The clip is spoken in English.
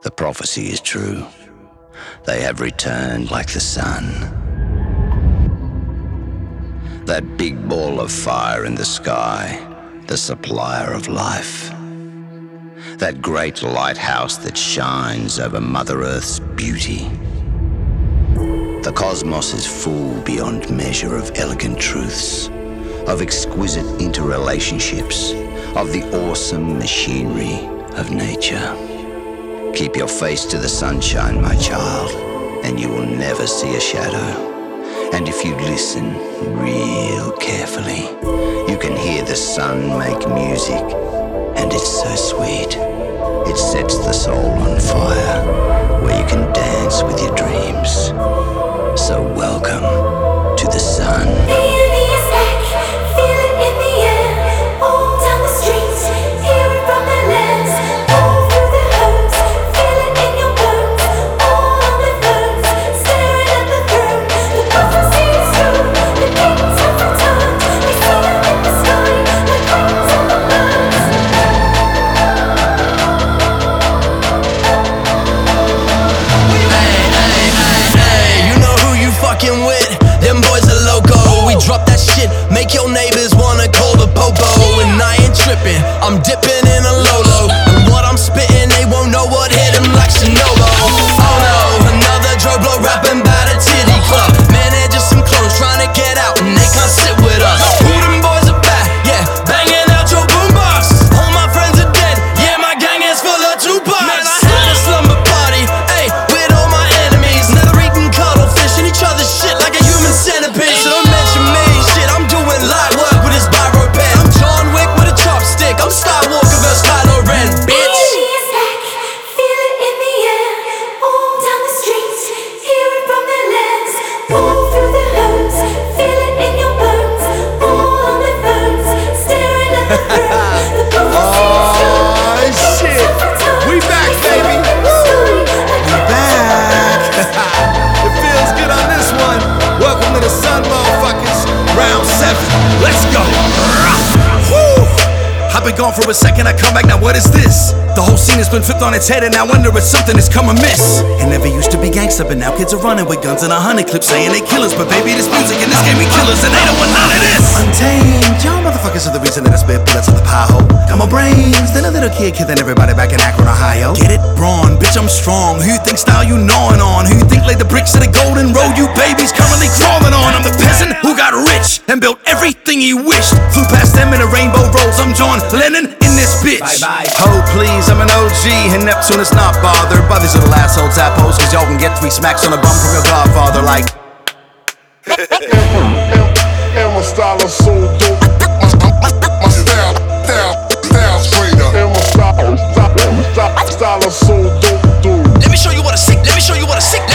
The prophecy is true. They have returned like the sun. That big ball of fire in the sky, the supplier of life. That great lighthouse that shines over Mother Earth's beauty. The cosmos is full beyond measure of elegant truths, of exquisite interrelationships, of the awesome machinery of nature. Keep your face to the sunshine, my child, and you will never see a shadow. And if you listen real carefully, you can hear the sun make music, and it's so sweet. It sets the soul on fire, where you can dance with your dreams. So welcome to the sun. With them boys are loco. We drop that shit, make your neighbors wanna call the popo. And I ain't tripping, I'm dipping in a Lolo. And what I'm spitting, they won't know what hit them like Shinobo. Oh no, another Joe Blow rapping about a titty club. Man, they're just some clones trying to get out and they can't sit with us. Who them boys are back? Yeah, banging out your boombox. All my friends are dead, yeah, my gang is full of Tupac. Man, I had a slumber party, ayy, with all my enemies. Now they're eating cuttlefish and each other's shit like a human centipede. So don't mention me, shit, I'm doing light work with this biro pen. I'm John Wick with a chopstick, I'm Skywalker vs Kylo Ren, bitch. Feel it in the air, all down the street, hear it from their lands, all through the homes, feel it in your bones, all on their phones, staring at the throne. The prophecy is true. Oh shit, we back, baby. We back. It feels good on this one. Welcome to the sun, motherfuckers. Round 7, let's go. Woo. I've been gone for a second, I come back, now what is this? The whole scene has been flipped on its head and I wonder if something has come amiss. It never used to be gangsta, but now kids are running with guns and 100 clips saying they kill us. But baby, this music in this game we killers and they don't want none of this. Untamed, y'all motherfuckers are the reason that I spit bullets on the pie hole. Got my brains, then a little kid killing everybody back in Akron, Ohio. Get it? Brawn, bitch, I'm strong. Who you think style you gnawing on? Who you think laid the bricks to the golden road you babies currently crawling on? I'm the peasant who got rich and built everything he wished. Flew past them in a rainbow rose, I'm John Lennon in this bitch. Bye bye. Oh please, I'm an OG and Neptune is not bothered by these little asshole tappos, cause y'all can get 3 smacks on the bum from your godfather like. And my style is so dope. My style straight up. And my style is so dope. Let me show you what a sick